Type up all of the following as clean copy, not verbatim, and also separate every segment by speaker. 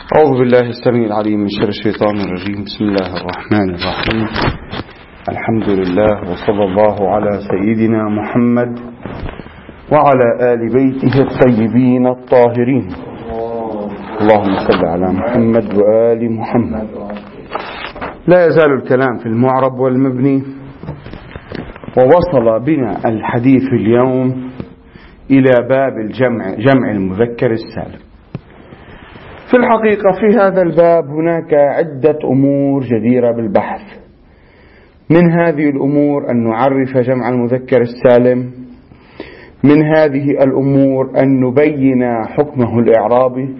Speaker 1: أعوذ بالله السميع العليم من شر الشيطان الرجيم. بسم الله الرحمن الرحيم. الحمد لله وصلى الله على سيدنا محمد وعلى آل بيته الطيبين الطاهرين. اللهم صل على محمد وآل محمد. لا يزال الكلام في المعرب والمبني، ووصل بنا الحديث اليوم إلى باب جمع المذكر السالم. في الحقيقة في هذا الباب هناك عدة أمور جديرة بالبحث. من هذه الأمور أن نعرف جمع المذكر السالم، من هذه الأمور أن نبين حكمه الإعرابي،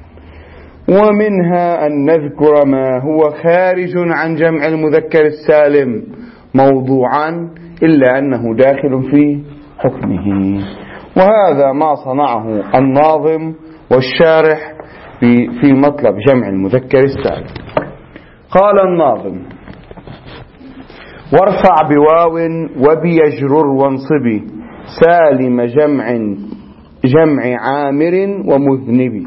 Speaker 1: ومنها أن نذكر ما هو خارج عن جمع المذكر السالم موضوعا إلا أنه داخل في حكمه. وهذا ما صنعه الناظم والشارح في مطلب جمع المذكر السالم. قال الناظم: وارفع بواو وبيجرر وانصبي سالم جمع عامر ومذنب.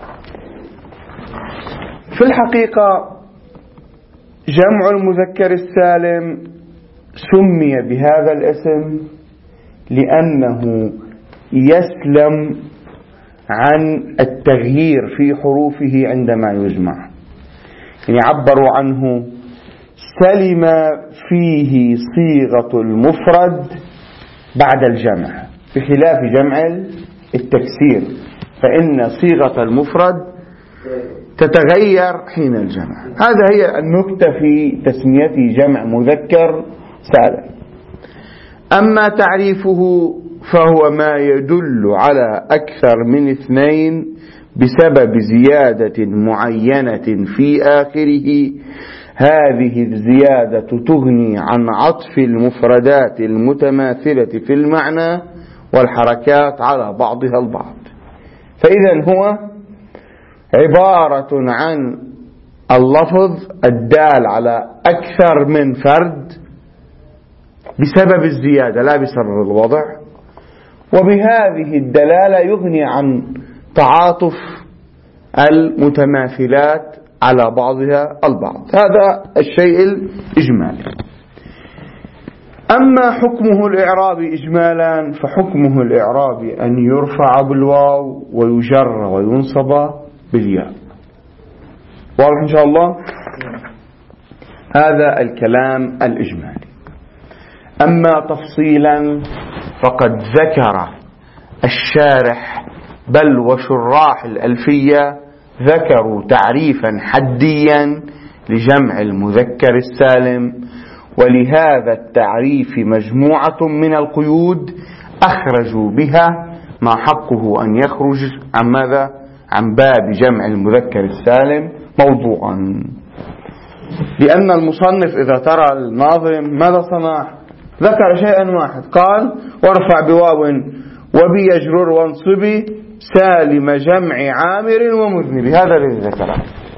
Speaker 1: في الحقيقة جمع المذكر السالم سمي بهذا الاسم لأنه يسلم عن التغيير في حروفه عندما يجمع. يعني عبروا عنه سلم فيه صيغة المفرد بعد الجمع، بخلاف جمع التكسير فإن صيغة المفرد تتغير حين الجمع. هذا هي النكتة في تسميته جمع مذكر سالم. أما تعريفه فهو ما يدل على أكثر من اثنين بسبب زيادة معينة في آخره. هذه الزيادة تغني عن عطف المفردات المتماثلة في المعنى والحركات على بعضها البعض. فإذا هو عبارة عن اللفظ الدال على أكثر من فرد بسبب الزيادة لا بسبب الوضع، وبهذه الدلالة يغني عن تعاطف المتماثلات على بعضها البعض. هذا الشيء الإجمالي. أما حكمه الإعرابي إجمالا فحكمه الإعرابي أن يرفع بالواو ويجر وينصب بالياء. واضح إن شاء الله؟ هذا الكلام الإجمالي. أما تفصيلا فقد ذكر الشارح بل وشراح الألفية ذكروا تعريفا حديا لجمع المذكر السالم، ولهذا التعريف مجموعة من القيود أخرجوا بها ما حقه أن يخرج عن ماذا؟ عن باب جمع المذكر السالم موضوعا. لأن المصنف إذا ترى الناظم ماذا صنع؟ ذكر شيئا واحد، قال: وارفع بواو وبيجرر وانصبي سالم جمع عامر ومذنب. هذا الذي ذكره.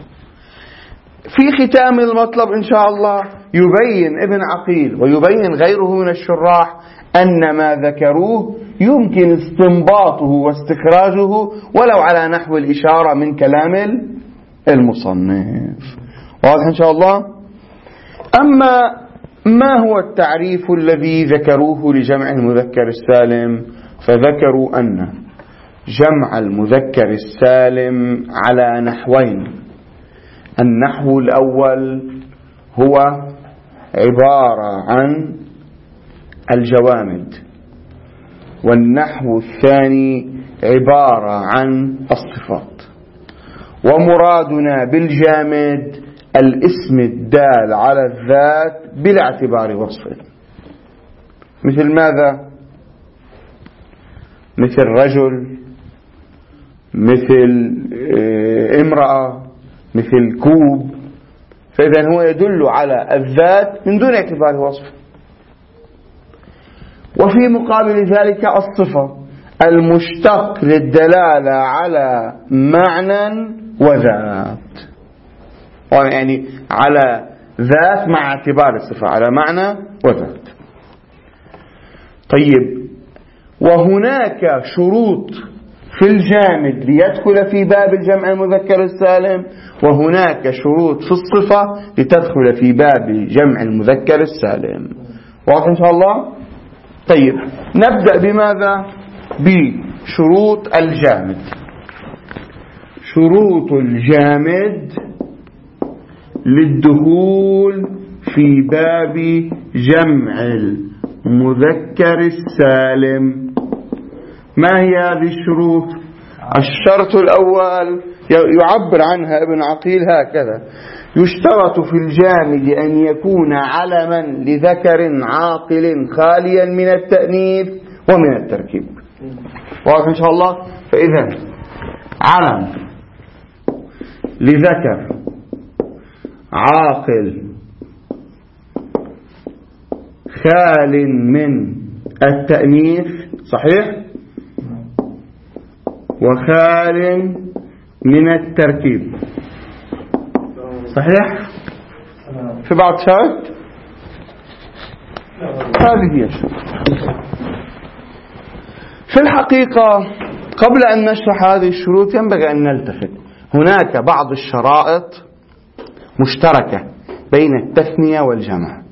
Speaker 1: في ختام المطلب إن شاء الله يبين ابن عقيل ويبين غيره من الشراح أن ما ذكروه يمكن استنباطه واستخراجه ولو على نحو الإشارة من كلام المصنف. واضح إن شاء الله؟ أما ما هو التعريف الذي ذكروه لجمع المذكر السالم؟ فذكروا أن جمع المذكر السالم على نحوين. النحو الأول هو عبارة عن الجوامد، والنحو الثاني عبارة عن الصفات. ومرادنا بالجامد الاسم الدال على الذات بلا اعتبار وصفه. مثل ماذا؟ مثل رجل، مثل امرأة، مثل كوب. فإذا هو يدل على الذات من دون اعتبار وصفه. وفي مقابل ذلك الصفة المشتق للدلالة على معنى وذات، يعني على ذات مع اعتبار الصفة، على معنى وذات. طيب، وهناك شروط في الجامد ليدخل في باب الجمع المذكر السالم، وهناك شروط في الصفة لتدخل في باب جمع المذكر السالم. واضح إن شاء الله؟ طيب نبدأ بماذا؟ بشروط الجامد. شروط الجامد للدخول في باب جمع المذكر السالم. ما هي هذه الشروط؟ الشرط الأول يعبر عنها ابن عقيل هكذا: يشترط في الجامد أن يكون علما لذكر عاقل خاليا من التأنيث ومن التركيب. واضح إن شاء الله؟ فإذا علم لذكر عاقل خال من التأنيث، صحيح، وخال من التركيب، صحيح، في بعض شرط. هذه هي الشروط. في الحقيقة قبل أن نشرح هذه الشروط ينبغي أن نلتفت: هناك بعض الشرائط مشتركة بين التثنية والجمع،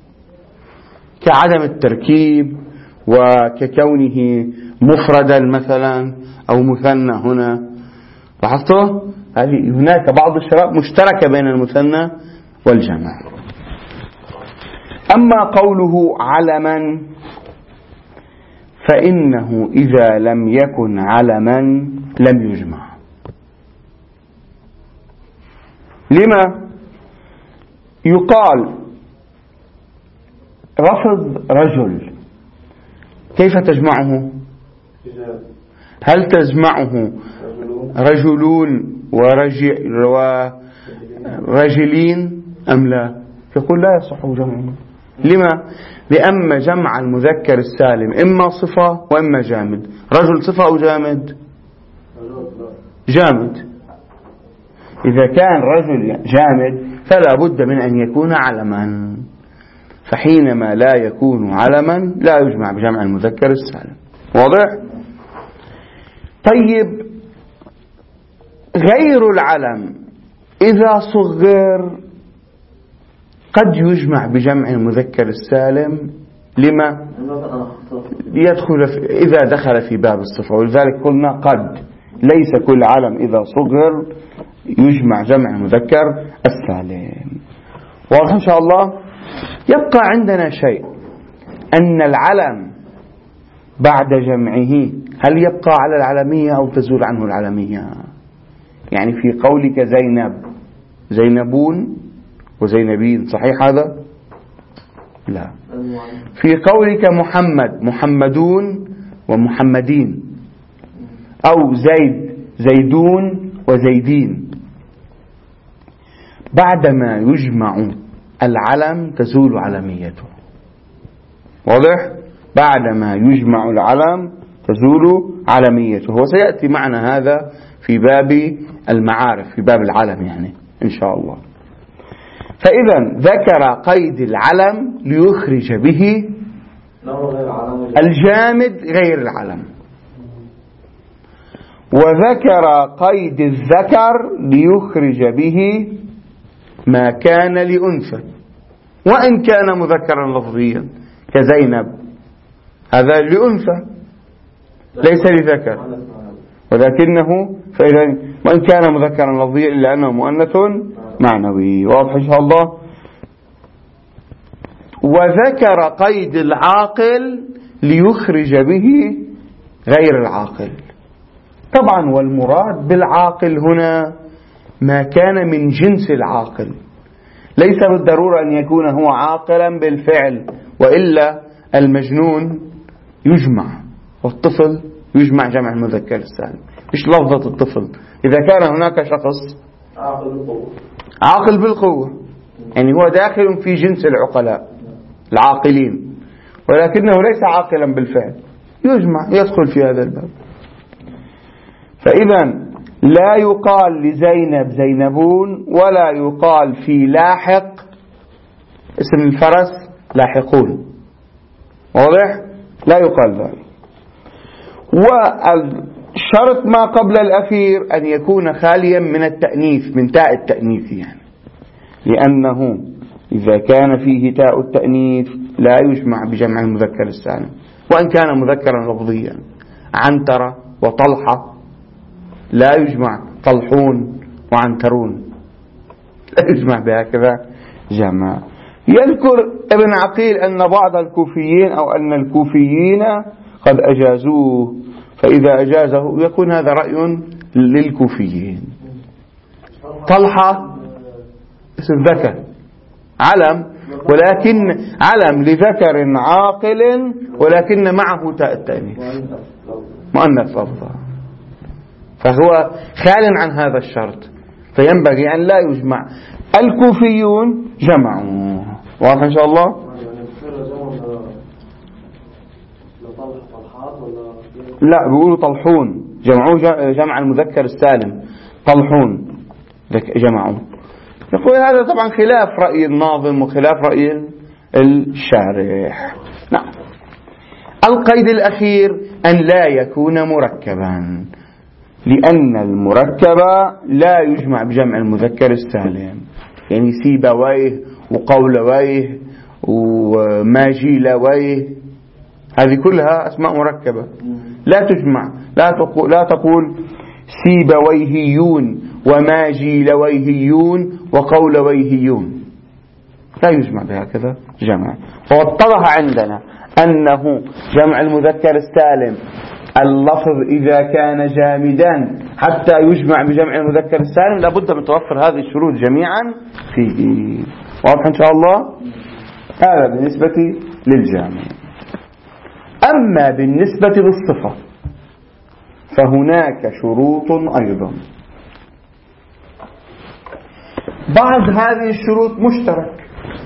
Speaker 1: كعدم التركيب وككونه مفردا مثلا أو مثنى. هنا لاحظتوا هناك بعض الشرائط مشتركة بين المثنى والجمع. أما قوله علما فإنه إذا لم يكن علما لم يجمع. لما؟ يقال رفض رجل، كيف تجمعه؟ هل تجمعه رجلون ورجلين أم لا؟ يقول لا يصح جمعه. لما؟ لأن جمع المذكر السالم إما صفة وإما جامد. رجل صفة أو جامد؟ جامد. إذا كان رجل جامد فلا بد من أن يكون علما، فحينما لا يكون علما لا يجمع بجمع المذكر السالم. واضح؟ طيب غير العلم إذا صغر قد يجمع بجمع المذكر السالم. لما؟ يدخل إذا دخل في باب الصفة، ولذلك قلنا قد، ليس كل علم إذا صغر يجمع جمع المذكر السالم. واضح إن شاء الله؟ يبقى عندنا شيء، أن العلم بعد جمعه هل يبقى على العلمية أو تزول عنه العلمية؟ يعني في قولك زينب، زينبون وزينبين، صحيح هذا؟ لا. في قولك محمد، محمدون ومحمدين، أو زيد، زيدون وزيدين، بعدما يجمع العلم تزول علميته. واضح؟ بعدما يجمع العلم تزول علميته، وسيأتي معنا هذا في باب المعارف، في باب العلم يعني إن شاء الله. فإذا ذكر قيد العلم ليخرج به الجامد غير العلم، وذكر قيد الذكر ليخرج به ما كان لأنثى وإن كان مذكرا لفظيا، كزينب هذا لأنثى ليس لذكر، ولكنه فإذا وإن كان مذكرا لفظيا إلا أنه مؤنث معنوي. واضح إن شاء الله؟ وذكر قيد العاقل ليخرج به غير العاقل. طبعا والمراد بالعاقل هنا ما كان من جنس العاقل، ليس بالضرورة أن يكون هو عاقلا بالفعل، وإلا المجنون يجمع والطفل يجمع جمع المذكر السالم، مش لفظة الطفل. إذا كان هناك شخص عاقل بالقوة يعني هو داخل في جنس العقلاء العاقلين، ولكنه ليس عاقلا بالفعل، يجمع يدخل في هذا الباب. فإذا لا يقال لزينب زينبون، ولا يقال في لاحق اسم الفرس لاحقون. واضح؟ لا يقال ذلك. شرط ما قبل الأخير أن يكون خاليا من التأنيث، من تاء التأنيث يعني، لأنه إذا كان فيه تاء التأنيث لا يجمع بجمع المذكر السالم وإن كان مذكرا لفظيا. عنترة وطلحة لا يجمع طلحون وعنترون، لا يجمع بهكذا جمع. يذكر ابن عقيل أن بعض الكوفيين أو أن الكوفيين قد أجازوه، فإذا أجازه يكون هذا رأي للكوفيين. طلحة اسم ذكر علم، ولكن علم لذكر عاقل ولكن معه تاء التأنيث مؤنث لفظا، فهو خال عن هذا الشرط، فينبغي أن لا يجمع. الكوفيون جمعوا. واضح إن شاء الله؟ لا، بيقولوا طلحون، جمعوه جمع المذكر السالم، طلحون جمعوا. يقول هذا طبعا خلاف رأي الناظم وخلاف رأي الشارح. نعم. القيد الأخير أن لا يكون مركبا، لأن المركب لا يجمع بجمع المذكر السالم، يعني سيبويه وقولويه وماجيلويه هذه كلها أسماء مركبة لا تجمع. لا تقول سيبويهيون وماجيلويهيون وقولويهيون، لا يجمع بهكذا جمع. فاتضح عندنا أنه جمع المذكر السالم اللفظ إذا كان جامدا حتى يجمع بجمع المذكر السالم لابد من توفر هذه الشروط جميعا فيه. واضح إن شاء الله؟ هذا بالنسبة للجامع. أما بالنسبة للصفة فهناك شروط أيضا. بعض هذه الشروط مشترك،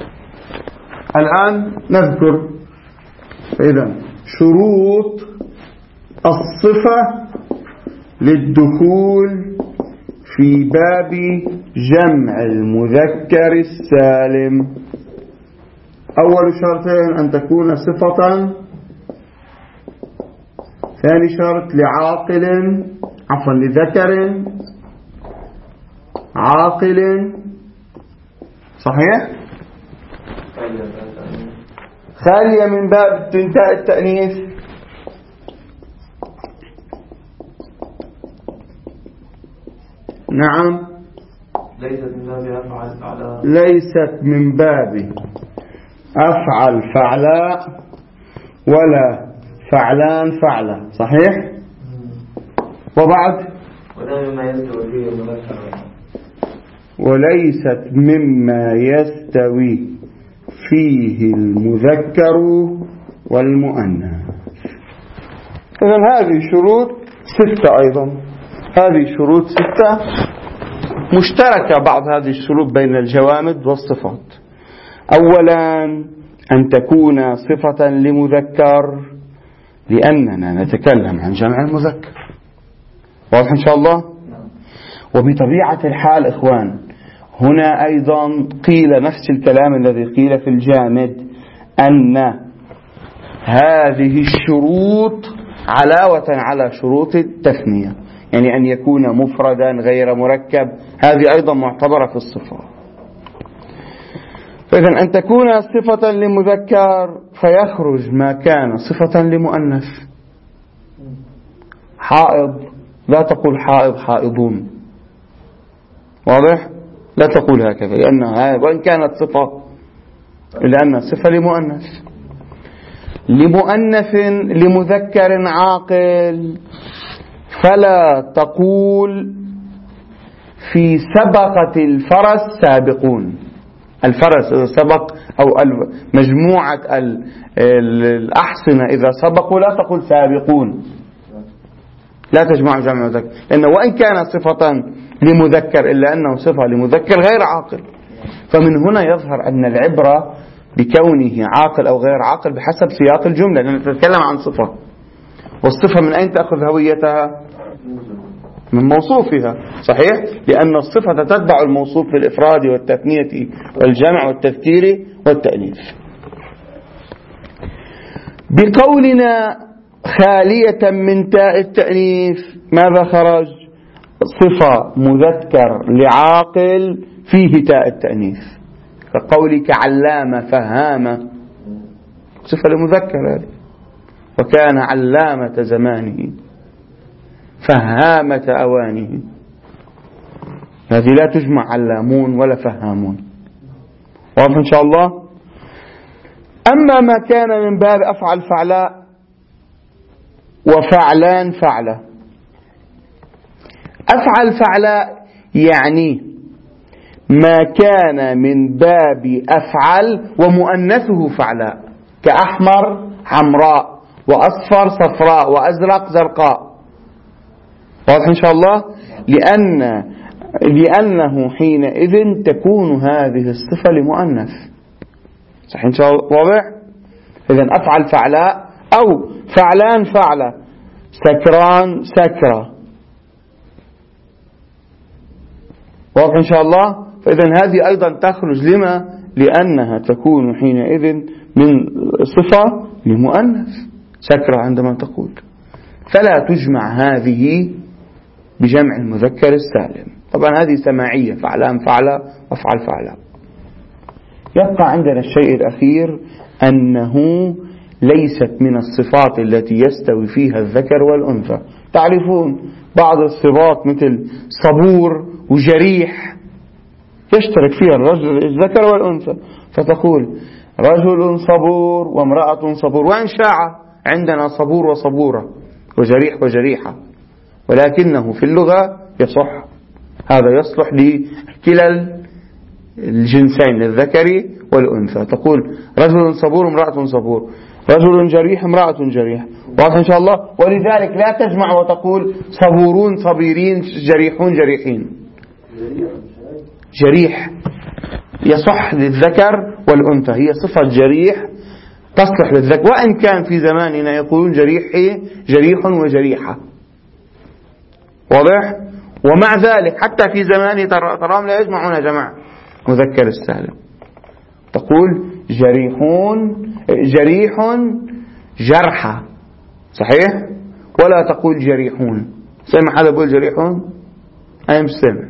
Speaker 1: الآن نذكر. إذن شروط الصفة للدخول في باب جمع المذكر السالم. أول شرطين أن تكون صفة، ثاني شرط لذكر عاقل صحيح خالية من باب تاء التأنيث. نعم، ليست من باب أفعل فعلاء ولا فعلان فعلة صحيح. وبعد وليست مما يستوي فيه المذكر والمؤنث. إذن هذه شروط 6 أيضا، هذه شروط 6 مشتركة. بعض هذه الشروط بين الجوامد والصفات. أولا أن تكون صفة لمذكر، لأننا نتكلم عن جمع المذكر. واضح إن شاء الله؟ وبطبيعة الحال إخوان هنا أيضا قيل نفس الكلام الذي قيل في الجامد، أن هذه الشروط علاوة على شروط التثنية، يعني أن يكون مفردا غير مركب، هذه أيضا معتبرة في الصفة. فإذن أن تكون صفة لمذكر فيخرج ما كان صفة لمؤنث. حائض لا تقول حائض حائضون، واضح؟ لا تقول هكذا، لأنها وإن كانت صفة إلا أنها صفة لمؤنث. لمذكر عاقل فلا تقول في سبقة الفرس سابقون. الفرس إذا سبق أو مجموعة الأحصنة إذا سبقوا لا تقول سابقون، لا تجمع جمع مذكر، لأنه وإن كان صفة لمذكر إلا أنه صفة لمذكر غير عاقل. فمن هنا يظهر أن العبرة بكونه عاقل أو غير عاقل بحسب سياق الجملة، لأننا نتكلم عن صفة، والصفة من أين تأخذ هويتها؟ من موصوفها صحيح، لأن الصفة تتبع الموصوف في الإفراد والتثنية والجمع والتذكير والتأنيث. بقولنا خالية من تاء التأنيث ماذا خرج؟ صفة مذكر لعاقل فيه تاء التأنيث، كقولك علامة فهامة، صفة لمذكر هذه. وكان علامة زمانه فهامة أوانه، هذه لا تجمع علامون ولا فهامون. واضح إن شاء الله؟ أما ما كان من باب أفعل فعلاء وفعلان فعلة. أفعل فعلاء يعني ما كان من باب أفعل ومؤنثه فعلاء، كأحمر حمراء، وأصفر صفراء، وأزرق زرقاء. واضح إن شاء الله؟ لأنه حينئذ تكون هذه الصفة لمؤنث. صحيح إن شاء الله؟ واضح؟ إذن أفعل فعلاء أو فعلان فعلة، سكران سكرة. واضح إن شاء الله؟ فإذن هذه أيضا تخرج لما؟ لأنها تكون حينئذ من صفة لمؤنث، سكرة عندما تقول، فلا تجمع هذه بجمع المذكر السالم. طبعا هذه سماعية، فعلان فعلة وفعل فعلة. يبقى عندنا الشيء الأخير، أنه ليست من الصفات التي يستوي فيها الذكر والأنثى. تعرفون بعض الصفات مثل صبور وجريح يشترك فيها الرجل الذكر والأنثى، فتقول رجل صبور وامرأة صبور، وإن شاع عندنا صبور وصبورة وجريح وجريحة، ولكنه في اللغة يصح، هذا يصلح لكلا الجنسين للذكر والأنثى. تقول رجل صبور امرأة صبور، رجل جريح امرأة جريح. واضح إن شاء الله؟ ولذلك لا تجمع وتقول صبورون صبيرين جريحون جريحين. جريح يصح للذكر والأنثى، هي صفة جريح تصلح للذكر، وإن كان في زماننا يقولون جريح وجريحة. واضح؟ ومع ذلك حتى في زمانه تراهم لا يجمعون جمع مذكر السالم، تقول جريح جرحة، صحيح؟ ولا تقول جريحون. سمع حدا يقول جريحون؟ أنا مش سمع.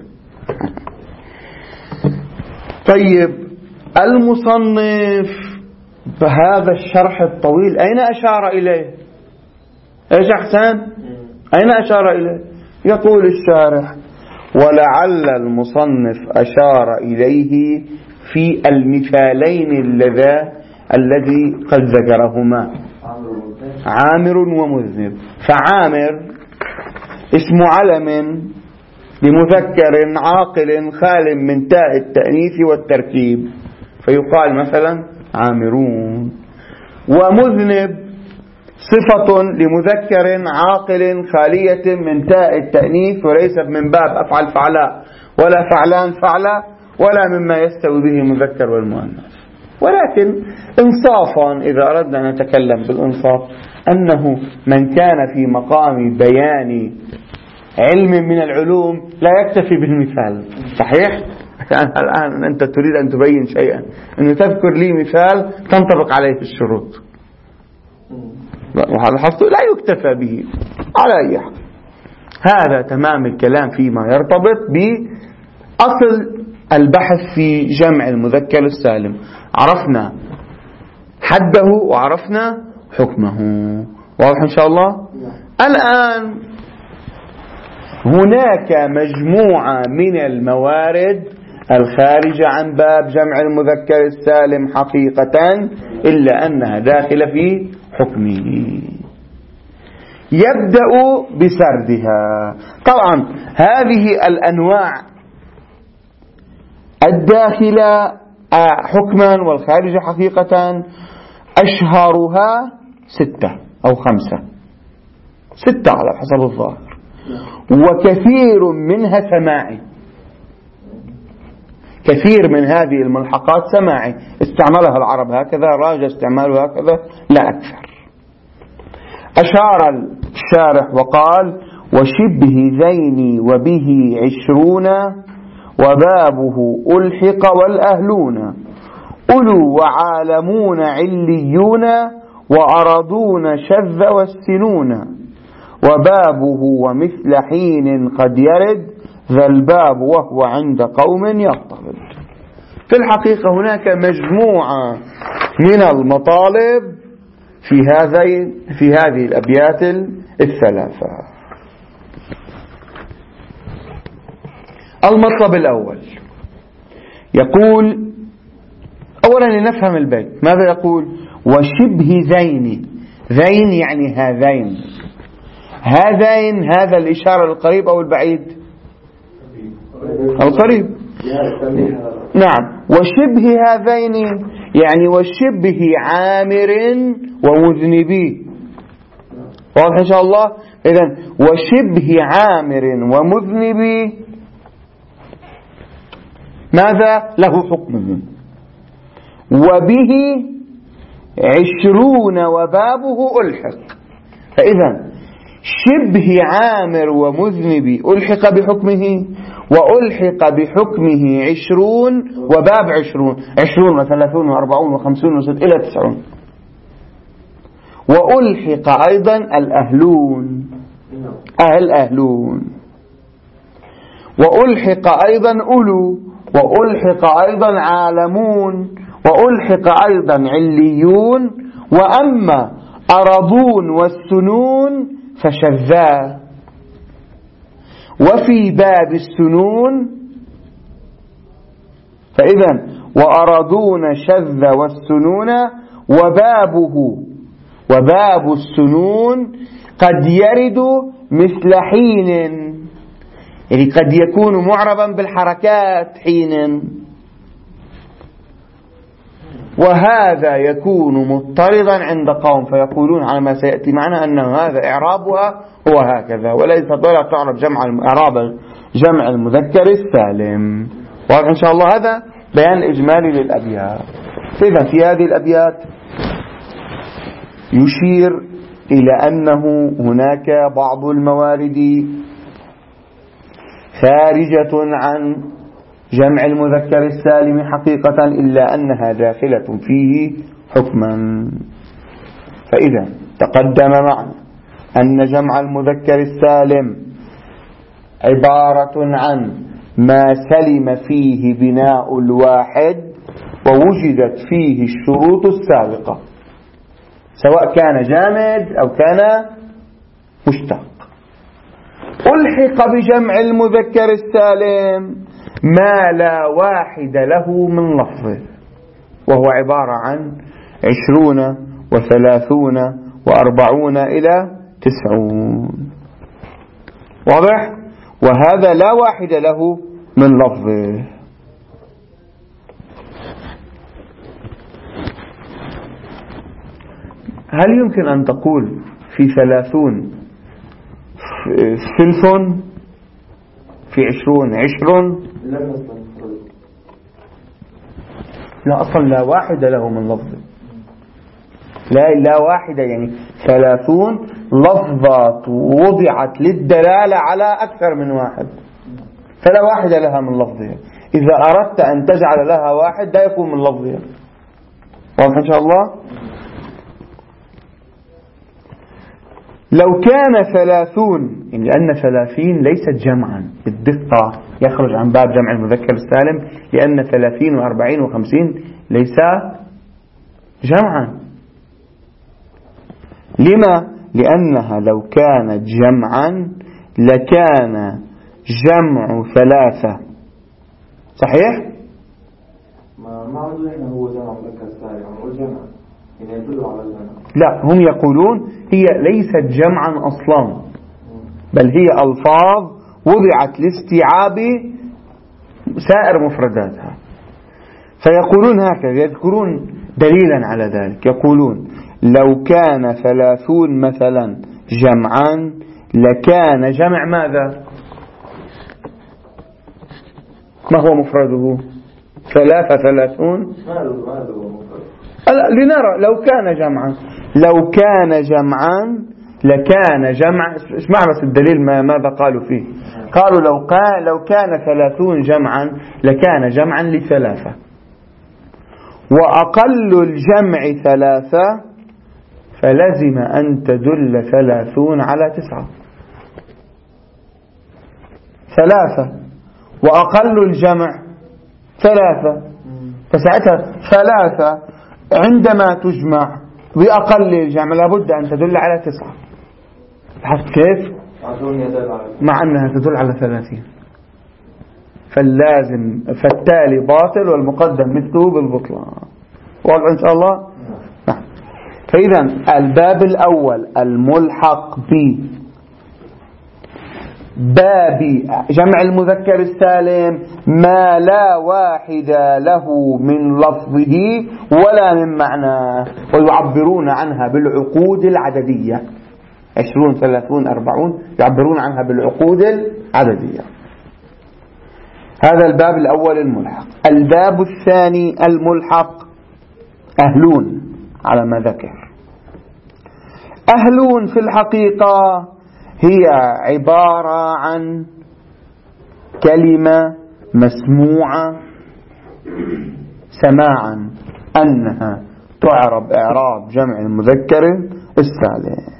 Speaker 1: طيب المصنف بهذا الشرح الطويل أين أشار إليه؟ إيش أحسن؟ أين أشار إليه؟ يقول الشارح: ولعل المصنف أشار إليه في المثالين الذي قد ذكرهما، عامر ومذنب. فعامر اسم علم لمذكر عاقل خال من تاء التأنيث والتركيب، فيقال مثلا عامرون. ومذنب صفة لمذكر عاقل خالية من تاء التأنيث وليس من باب أفعل فعلاء ولا فعلان فعلة ولا مما يستوي به المذكر والمؤنث. ولكن إنصافا إذا أردنا أن نتكلم بالإنصاف، أنه من كان في مقام بيان علم من العلوم لا يكتفي بالمثال. صحيح؟ الآن أنت تريد أن تبين شيئا، أنه تذكر لي مثال تنطبق عليه الشروط، لاحظت لا يكتفى به على أي حال. هذا تمام الكلام فيما يرتبط بأصل البحث في جمع المذكر السالم. عرفنا حده وعرفنا حكمه. واضح إن شاء الله؟ الآن هناك مجموعة من الموارد الخارجة عن باب جمع المذكر السالم حقيقة، إلا أنها داخلة في حكمه. يبدأ بسردها. طبعا هذه الأنواع الداخلة حكما والخارجة حقيقة أشهرها 6 أو 5، 6 على حسب الظاهر، وكثير منها سماعي. كثير من هذه الملحقات سماعي، استعملها العرب هكذا، راج استعمالها هكذا لا أكثر. أشار الشارح وقال: وشبه ذين وبه 20 وبابه ألحق والأهلون أولو وعالمون عليون وأرضون شذ والسنون وبابه ومثل حين قد يرد ذا الباب وهو عند قوم يضطرد. في الحقيقة هناك مجموعة من المطالب في هذه الأبيات الثلاثة. المطلب الأول يقول، أولا لنفهم البيت ماذا يقول: وشبه ذين. ذين يعني هذين. هذين هذا الإشارة القريب أو البعيد؟ القريب. نعم. وشبه هذين يعني وشبه عامر ومذنبي. واضح إن شاء الله؟ إذن وشبه عامر ومذنبي ماذا له حكمه؟ وبه 20 وبابه ألحق. فإذا شبه عامر ومذنبي ألحق بحكمه، وألحق بحكمه 20 وباب 20 و30 و40 و50 إلى 90. وألحق أيضا الأهلون، أهلون. وألحق أيضا أولو، وألحق أيضا عالمون، وألحق أيضا عليون. وأما أرضون والسنون فشذا. وفي باب السنون فإذا وأرضون شذ والسنون وباب السنون قد يرد مثل حين، يعني قد يكون معربا بالحركات حين، وهذا يكون مضطردا عند قوم فيقولون على ما سيأتي معنا أن هذا إعرابها هو هكذا، ولا تعرف إعراب جمع المذكر السالم. وإن شاء الله هذا بيان إجمالي للأبيات. إذن في هذه الأبيات يشير إلى أنه هناك بعض الموارد خارجة عن جمع المذكر السالم حقيقة، إلا أنها داخلة فيه حكما. فإذا تقدم معنا أن جمع المذكر السالم عبارة عن ما سلم فيه بناء الواحد ووجدت فيه الشروط السابقة، سواء كان جامد أو كان مشتق. ألحق بجمع المذكر السالم ما لا واحد له من لفظه، وهو عبارة عن 20 و30 و40 إلى 90. واضح؟ وهذا لا واحد له من لفظه. هل يمكن أن تقول في 30 ثلث، في 20 10؟ لا، أصلا لا واحد له من لفظه. لا واحدة، يعني 30 لفظات وضعت للدلالة على أكثر من واحد، فلا واحد لها من لفظها. إذا أردت أن تجعل لها واحد لا يكون من لفظها. واضح إن شاء الله؟ لو كان 30، يعني لأن 30 ليست جمعا بالدقة، يخرج عن باب جمع المذكر السالم، لأن 30 و40 و50 ليس جمعا. لما؟ لأنها لو كانت جمعا لكان جمع 3 صحيح؟
Speaker 2: ما هو جمع مذكر سالم، هو جمع يعني يدل على الجمع.
Speaker 1: لا، هم يقولون هي ليست جمعا أصلا، بل هي ألفاظ وضعت لاستيعاب سائر مفرداتها. فيقولون هكذا، يذكرون دليلا على ذلك، يقولون لو كان 30 مثلا جمعا لكان جمع ماذا؟ ما هو مفرده؟ 33. لنرى لو كان جمعا لكان جمع. اسمع بس الدليل ماذا قالوا فيه. قالوا لو كان 30 جمعا لكان جمعا ل3، وأقل الجمع 3 فلزم أن تدل 30 على 9. 3 وأقل الجمع 3، فساعتها 3 عندما تجمع بأقل الجمع لابد أن تدل على 9. لاحظت كيف؟ مع أنها تدل على 30. فالتالي باطل والمقدم مثله بالبطلان. واضح إن شاء الله؟ نعم. فإذا الباب الأول الملحق باب جمع المذكر السالم ما لا واحد له من لفظه ولا من معناه، ويعبرون عنها بالعقود العددية. 20 30 40 يعبرون عنها بالعقود العددية. هذا الباب الأول الملحق. الباب الثاني الملحق أهلون على ما ذكر. أهلون في الحقيقة هي عبارة عن كلمة مسموعة سماعا أنها تعرب إعراب جمع المذكر السالم.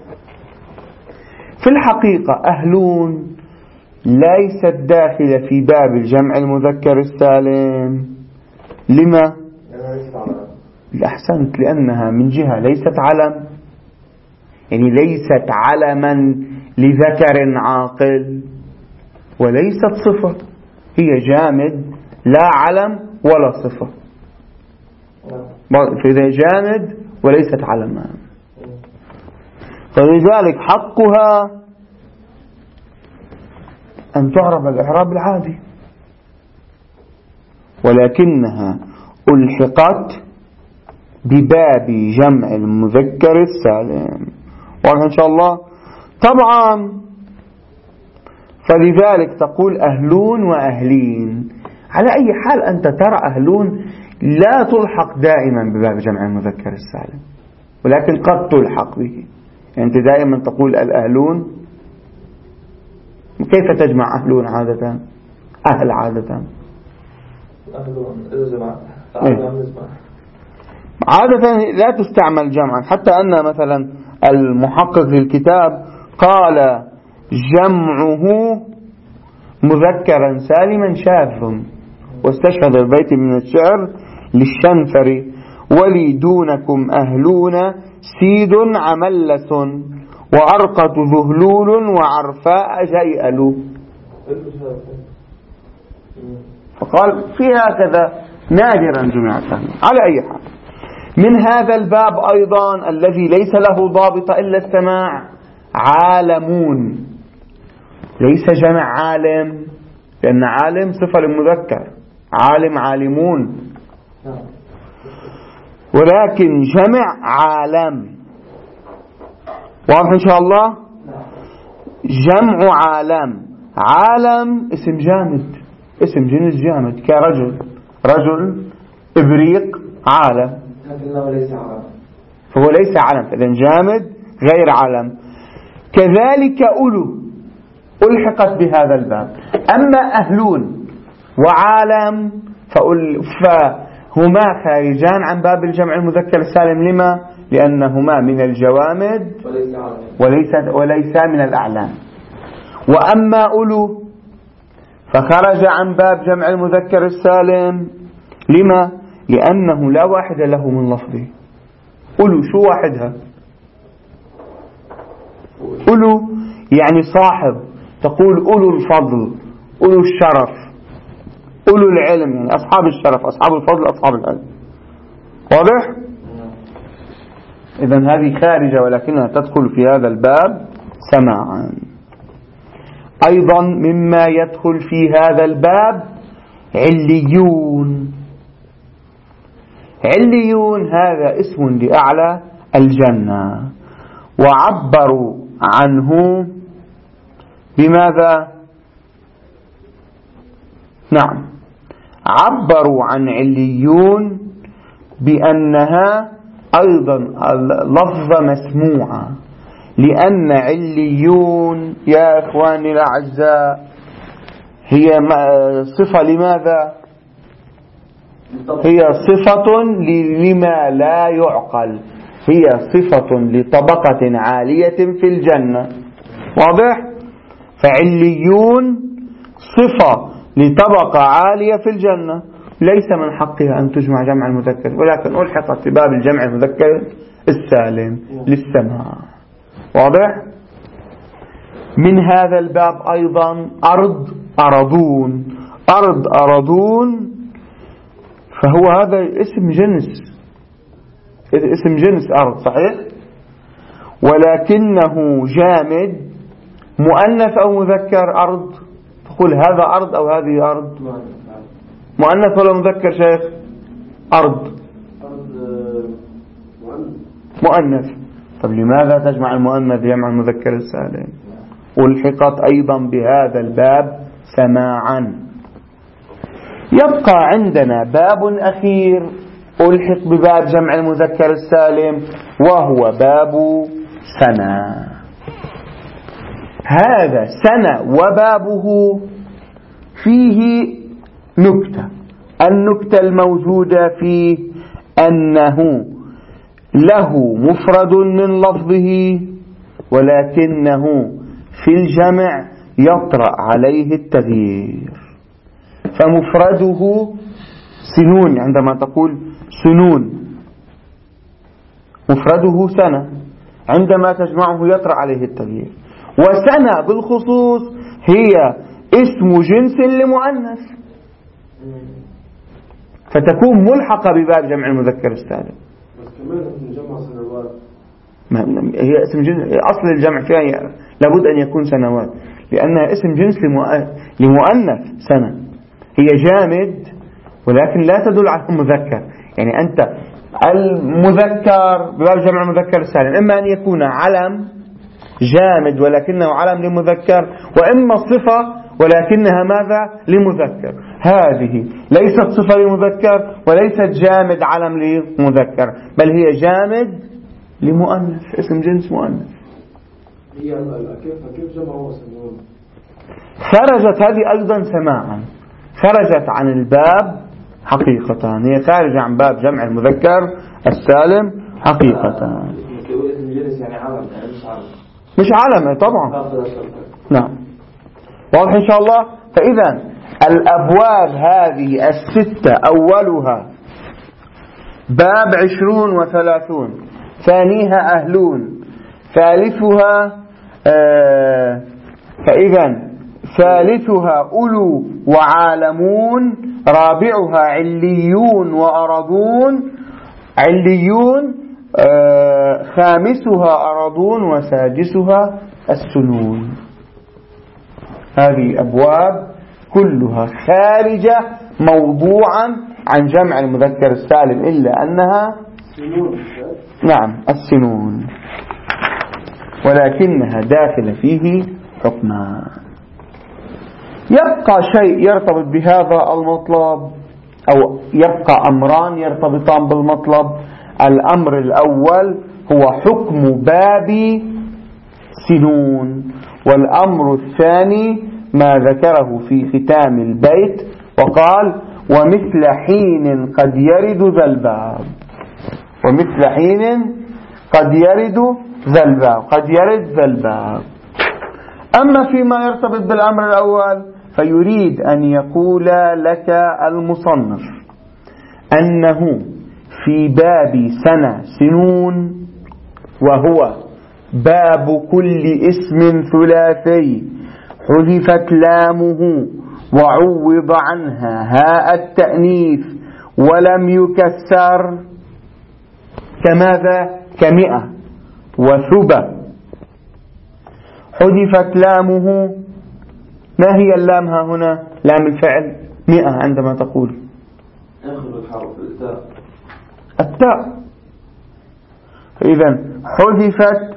Speaker 1: في الحقيقة أهلون ليست داخلة في باب الجمع المذكر السالم. لما؟ أحسنت، لأنها من جهة ليست علم، يعني ليست علما لذكر عاقل، وليست صفة، هي جامد لا علم ولا صفة، فإذا جامد وليست علما، فلذلك حقها أن تعرب الإعراب العادي، ولكنها ألحقت بباب جمع المذكر السالم. واضح إن شاء الله؟ طبعا فلذلك تقول أهلون وأهلين. على أي حال أنت ترى أهلون لا تلحق دائما بباب جمع المذكر السالم، ولكن قد تلحق به. يعني أنت دائما تقول الأهلون. كيف تجمع أهلون عادة؟ أهل عادة
Speaker 2: أهلون إذا جمع
Speaker 1: عادة لا تستعمل جمعا، حتى أن مثلا المحقق للكتاب قال جمعه مذكرا سالما شاذ، واستشهد البيت من الشعر للشنفري: ولي دونكم أهلون سيد عملس وأرقة ذهلول وعرفاء جيئل. فقال في هكذا نادرا جمعت. على أي حال، من هذا الباب أيضا الذي ليس له ضابط إلا السماع عالمون. ليس جمع عالم، لأن عالم صفة للمذكر، عالم عالمون، ولكن جمع عالم. واضح إن شاء الله؟ جمع عالم. عالم اسم جامد، اسم جنس جامد، كرجل، رجل، إبريق، عالم، فهو ليس علم، فإذن جامد غير علم. كذلك أولو ألحقت بهذا الباب. أما أهلون وعالم فهما خارجان عن باب الجمع المذكر السالم. لما؟ لأنهما من الجوامد وليس من الأعلام. وأما أولو فخرج عن باب جمع المذكر السالم. لما؟ لأنه لا واحد له من لفظه. أولو شو واحدها؟ أولو يعني صاحب، تقول أولو الفضل، أولو الشرف، أولو العلم، يعني أصحاب الشرف، أصحاب الفضل، أصحاب العلم. واضح؟ إذن هذه خارجة، ولكنها تدخل في هذا الباب سماعا. أيضا مما يدخل في هذا الباب عليون. عليون هذا اسم لأعلى الجنة، وعبروا عنه بماذا؟ نعم، عبروا عن عليون بأنها أيضا لفظة مسموعة، لأن عليون يا إخواني الأعزاء هي صفة لماذا؟ هي صفة لما لا يعقل. هي صفة لطبقة عالية في الجنة. واضح؟ فعليون صفة لطبقة عالية في الجنة، ليس من حقها أن تجمع جمع المذكر، ولكن ألحقت في باب الجمع المذكر السالم للسماع. واضح؟ من هذا الباب أيضا أرض أرضون. أرض أرضون فهو هذا اسم جنس، اسم جنس أرض، صحيح؟ ولكنه جامد مؤنث أو مذكر. أرض تقول هذا أرض أو هذه أرض؟ مؤنث ولا مذكر شيخ؟ أرض مؤنث. طب لماذا تجمع المؤنث جمع المذكر السالم؟ ألحقت أيضا بهذا الباب سماعا. يبقى عندنا باب أخير ألحق بباب جمع المذكر السالم، وهو باب سنة. هذا سنة وبابه فيه نكتة. النكتة الموجودة فيه أنه له مفرد من لفظه، ولكنه في الجمع يطرأ عليه التغيير. فمفرده سنون، عندما تقول سنون مفرده سنة، عندما تجمعه يطرأ عليه التغيير. وسنة بالخصوص هي اسم جنس لمؤنث، فتكون ملحقة بباب جمع المذكر السالم. هي اسم جنس، أصل الجمع فيها لابد أن يكون سنوات، لأنها اسم جنس لمؤنث سنة. هي جامد ولكن لا تدل على المذكر. يعني أنت المذكر بباب جمع المذكر السالم إما أن يكون علم جامد ولكنه علم لمذكر، وإما صفة ولكنها ماذا؟ لمذكر. هذه ليست صفة لمذكر وليست جامد علم لمذكر، بل هي جامد لمؤنث، اسم جنس مؤنث.
Speaker 2: كيف جمعوا سنون؟
Speaker 1: خرجت هذه أيضا سماعا، خرجت عن الباب حقيقة، هي خارجة عن باب جمع المذكر السالم حقيقة. مش علم طبعا. نعم واضح إن شاء الله. فإذا الأبواب هذه الستة أولها باب 20 و30، ثانيها أهلون، ثالثها فإذا ثالثها أولو وعالمون، رابعها عليون وأرضون، عليون، خامسها أرضون، وسادسها السنون. هذه أبواب كلها خارجة موضوعا عن جمع المذكر السالم، إلا أنها سنون. نعم السنون، ولكنها داخل فيه حكما. يبقى شيء يرتبط بهذا المطلب، أو يبقى أمران يرتبطان بالمطلب. الأمر الأول هو حكم باب سنون، والأمر الثاني ما ذكره في ختام البيت وقال ومثل حين قد يرد ذا الباب. ومثل حين قد يرد ذا الباب، قد يرد ذا الباب. أما فيما يرتبط بالأمر الأول فيريد أن يقول لك المصنف أنه في باب سنة سنون، وهو باب كل اسم ثلاثي حذفت لامه وعوض عنها هاء التأنيث ولم يكسر، كماذا؟ كمئة وثبة. حذفت لامه، ما هي اللام ها هنا؟ لام الفعل 100 عندما تقول التاء. إذن حذفت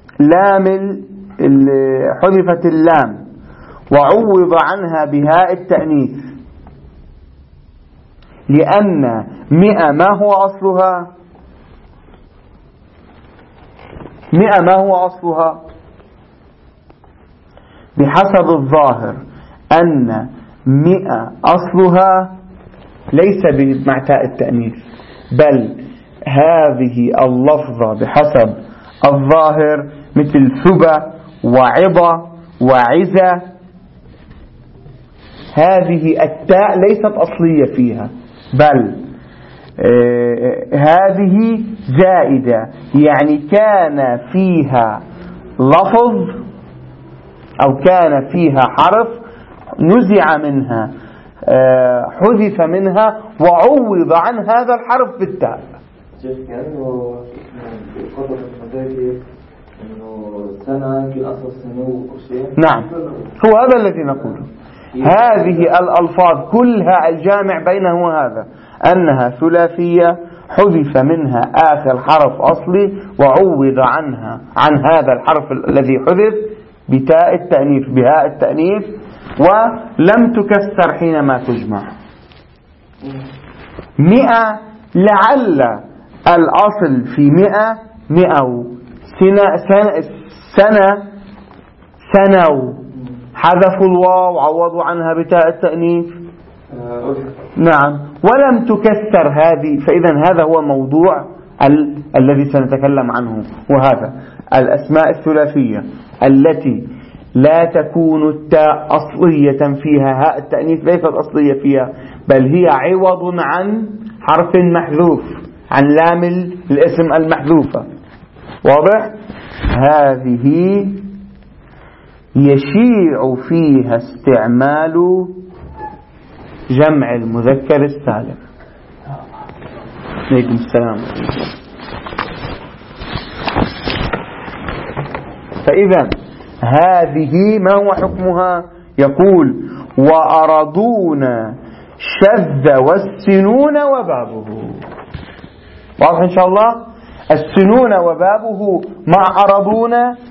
Speaker 1: حذفت اللام وعوض عنها بهاء التأنيث، لأن 100 ما هو أصلها؟ 100 ما هو أصلها؟ بحسب الظاهر أن 100 أصلها ليس مع تاء التأنيث، بل هذه اللفظة بحسب الظاهر مثل ثبة وعظة وعزة، هذه التاء ليست أصلية فيها، بل هذه زائدة، يعني كان فيها لفظ أو كان فيها حرف نزع منها، حذف منها وعوض عن هذا الحرف بالتاء.
Speaker 2: كأنه قدر المذاكر إنه سنة كالأصل سنو شيء.
Speaker 1: نعم، هو هذا الذي نقوله. هذه الألفاظ كلها الجامع بينه وهذا أنها ثلاثية، حذف منها آخر حرف أصلي وعوض عنها عن هذا الحرف الذي حذف بتاء التأنيث، بهاء التأنيث، ولم تكسر حينما تجمع. 100 لعل الأصل في 100 سنة حذفوا الواو وعوضوا عنها بتاء التأنيث. نعم، ولم تكسر هذه، فإذا هذا هو موضوع الذي سنتكلم عنه، وهذا الأسماء الثلاثية التي لا تكون التاء أصلية فيها، هاء التأنيث ليست أصلية فيها، بل هي عوض عن حرف محذوف، عن لام الاسم المحذوفة. واضح؟ هذه يشيع فيها استعمال جمع المذكر السالم. عليكم السلام. فإذا هذه ما هو حكمها؟ يقول وأرضون شذ والسنون وبابه. واضح إن شاء الله؟ السنون وبابه مع أرضون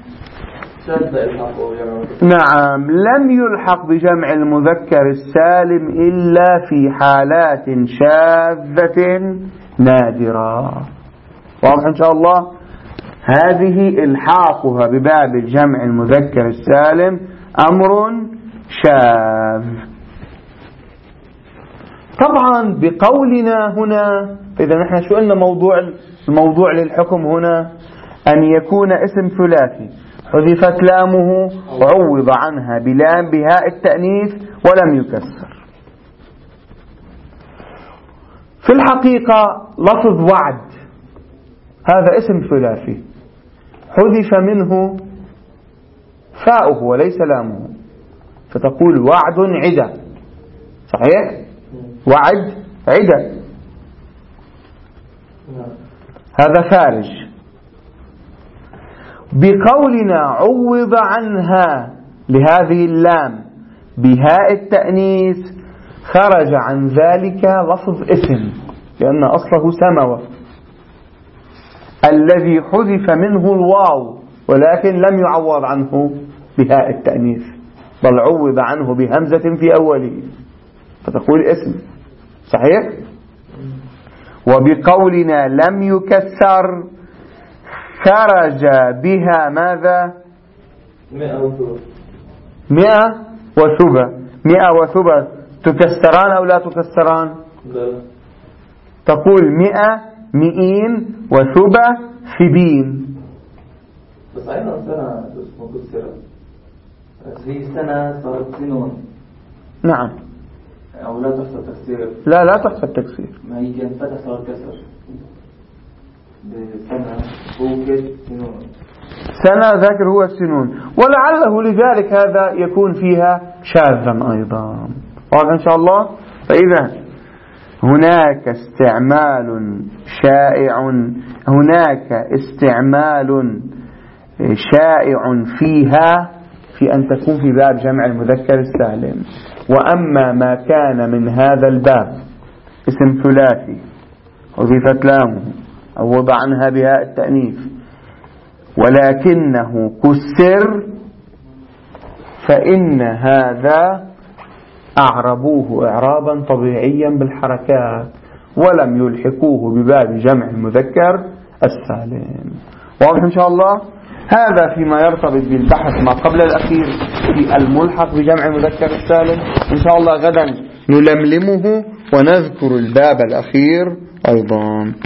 Speaker 1: نعم لم يلحق بجمع المذكر السالم إلا في حالات شاذة نادرة. واضح إن شاء الله؟ هذه الحاقها بباب الجمع المذكر السالم أمر شاذ. طبعا بقولنا هنا، إذا نحن شو قلنا الموضوع للحكم هنا أن يكون اسم ثلاثي حذفت لامه وعوض عنها بلام بهاء التأنيث ولم يكسر. في الحقيقة لفظ وعد هذا اسم ثلاثي حذف منه فاؤه وليس لامه، فتقول وعد عدة، صحيح؟ وعد عدة، هذا خارج. بقولنا عوض عنها لهذه اللام بهاء التأنيث خرج عن ذلك لفظ اسم، لأن أصله سموة الذي حذف منه الواو ولكن لم يعوض عنه بهاء التأنيث، بل عوض عنه بهمزة في أوله، فتقول اسم، صحيح؟ وبقولنا لم يكسر خرج بها ماذا؟ 100 وثبة. 100 وثبة تكسران أو لا تكسران؟ لا. تقول 100 مئين وثبة ثبين.
Speaker 2: بس أيضا سنة مكسرة، هي سنة صارت سنون.
Speaker 1: نعم.
Speaker 2: أو لا تحصل تكسير.
Speaker 1: لا تحصل تكسير.
Speaker 2: ما يجي انفتح صار كسر. بسنة فوقت سنون.
Speaker 1: سنة ذاكر هو السنون، ولعله لذلك هذا يكون فيها شاذا أيضا. واضح إن شاء الله؟ فإذا هناك استعمال شائع فيها في أن تكون في باب جمع المذكر السالم. وأما ما كان من هذا الباب اسم ثلاثي حذفت لامه أو وضع عنها بهاء التأنيث ولكنه كسر، فإن هذا أعربوه إعرابا طبيعيا بالحركات ولم يلحقوه بباب جمع المذكر السالم. واضح إن شاء الله؟ هذا فيما يرتبط بالبحث ما قبل الأخير في الملحق بجمع المذكر السالم. إن شاء الله غدا نلملمه ونذكر الباب الأخير أيضا.